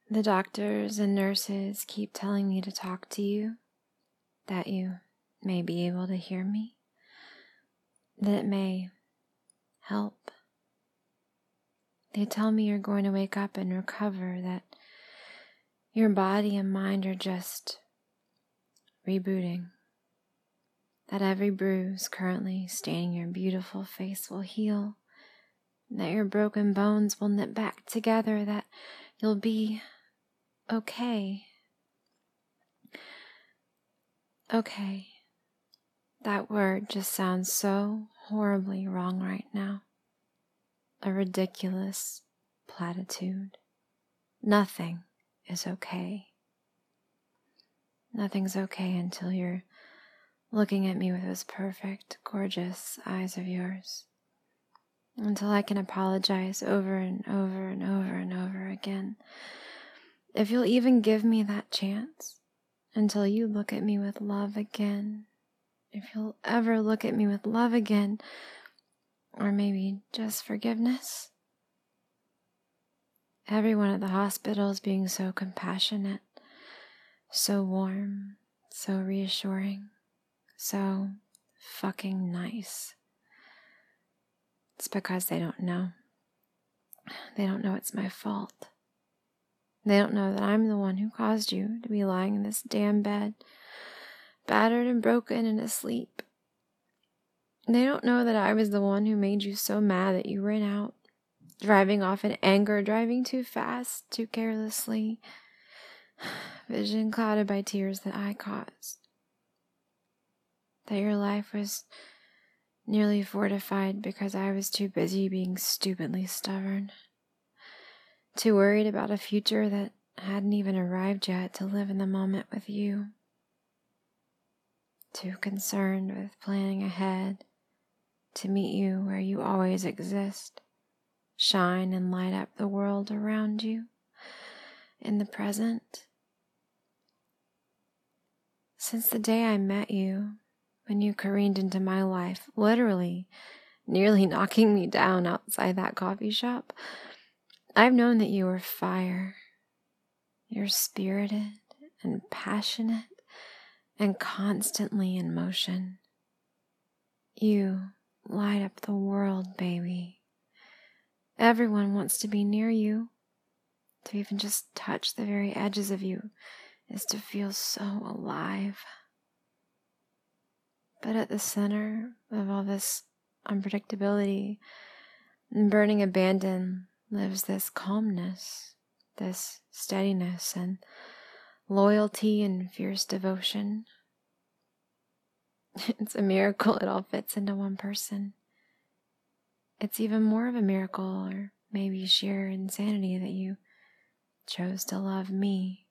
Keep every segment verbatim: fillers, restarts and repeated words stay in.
The doctors and nurses keep telling me to talk to you, that you may be able to hear me, that it may help. They tell me you're going to wake up and recover, that your body and mind are just rebooting, that every bruise currently staining your beautiful face will heal, that your broken bones will knit back together, that you'll be okay. Okay. That word just sounds so horribly wrong right now. A ridiculous platitude. Nothing is okay. Nothing's okay until you're looking at me with those perfect, gorgeous eyes of yours. Until I can apologize over and over and over and over again. If you'll even give me that chance. Until you look at me with love again. If you'll ever look at me with love again. Or maybe just forgiveness. Everyone at the hospital is being so compassionate. So warm. So reassuring. So fucking nice. It's because they don't know. They don't know it's my fault. They don't know that I'm the one who caused you to be lying in this damn bed, battered and broken and asleep. They don't know that I was the one who made you so mad that you ran out, driving off in anger, driving too fast, too carelessly, vision clouded by tears that I caused. That your life was nearly fortified because I was too busy being stupidly stubborn. Too worried about a future that hadn't even arrived yet to live in the moment with you. Too concerned with planning ahead to meet you where you always exist, shine and light up the world around you in the present. Since the day I met you, when you careened into my life, literally nearly knocking me down outside that coffee shop, I've known that you were fire. You're spirited and passionate and constantly in motion. You light up the world, baby. Everyone wants to be near you. To even just touch the very edges of you is to feel so alive. But at the center of all this unpredictability and burning abandon lives this calmness, this steadiness and loyalty and fierce devotion. It's a miracle it all fits into one person. It's even more of a miracle, or maybe sheer insanity, that you chose to love me.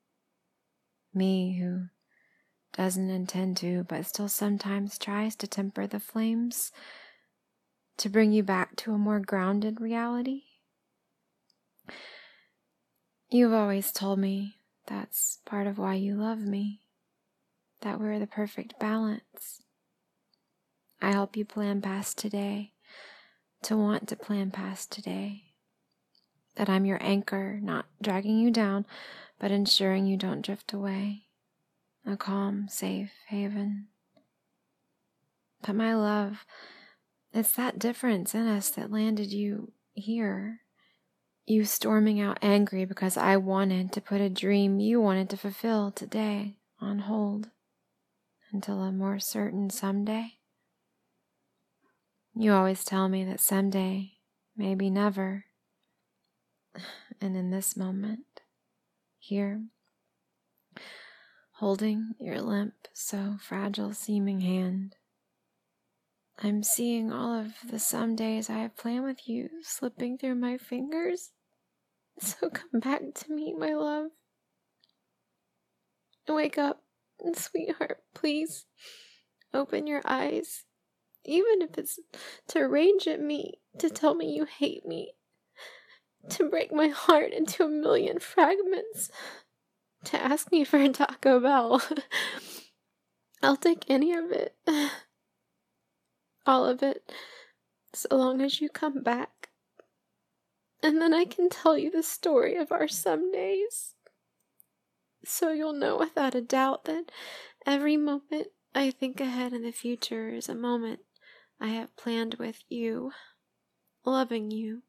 Me who doesn't intend to, but still sometimes tries to temper the flames to bring you back to a more grounded reality. You've always told me that's part of why you love me, that we're the perfect balance. I help you plan past today, to want to plan past today. That I'm your anchor, not dragging you down, but ensuring you don't drift away. A calm, safe haven. But my love, it's that difference in us that landed you here. You storming out angry because I wanted to put a dream you wanted to fulfill today on hold until a more certain someday. You always tell me that someday, maybe never. And in this moment, here, holding your limp, so fragile seeming hand, I'm seeing all of the some days I have planned with you slipping through my fingers. So come back to me, my love. Wake up, sweetheart, please. Open your eyes. Even if it's to rage at me, to tell me you hate me, to break my heart into a million fragments, to ask me for a Taco Bell. I'll take any of it. All of it. So long as you come back. And then I can tell you the story of our some days. So you'll know without a doubt that every moment I think ahead in the future is a moment I have planned with you, loving you.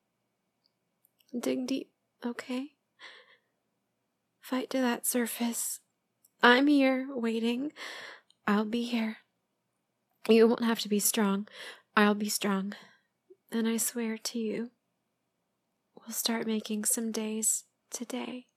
Dig deep, okay? Fight to that surface. I'm here, waiting. I'll be here. You won't have to be strong. I'll be strong. And I swear to you, we'll start making some days today.